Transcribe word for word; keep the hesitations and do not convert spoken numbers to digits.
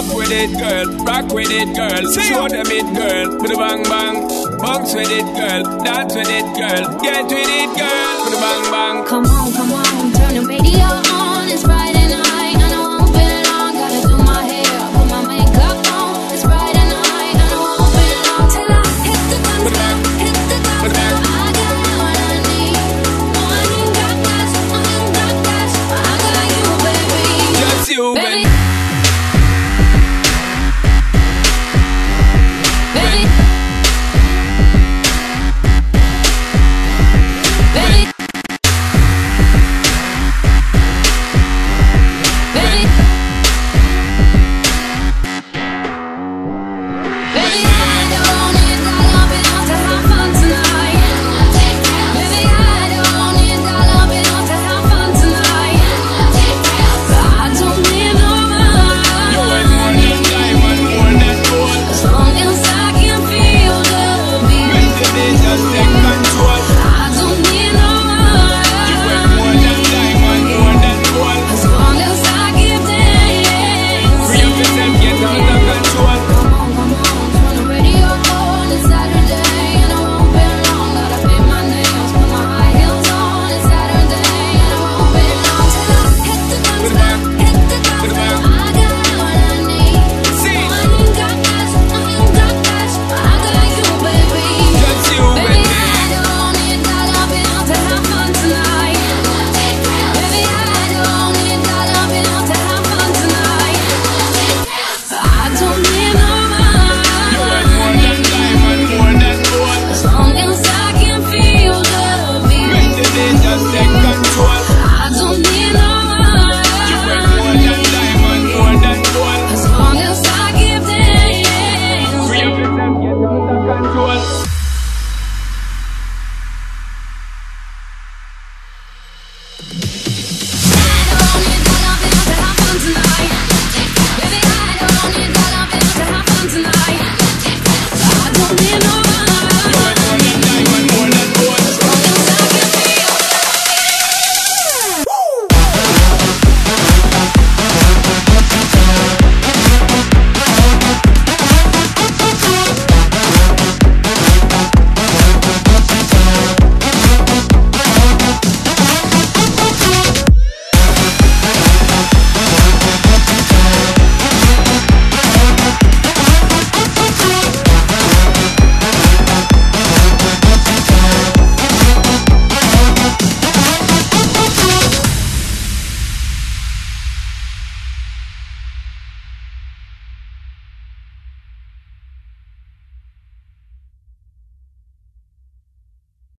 Rock with it, girl. Rock with it, girl. Show them it, girl. With a bang bang. Bounce with it, girl. Dance with it, girl. Get with it, girl. With a bang bang. Come on, come on. Turn the radio on. It's Friday night. And I won't be long. Gotta do my hair. Put my makeup on. It's Friday night. And I won't be long. Till I hit the dance floor. Hit the dance floor. I got what I need. I ain't got gas. I ain't got gas. I got you, baby. Just you, baby. baby.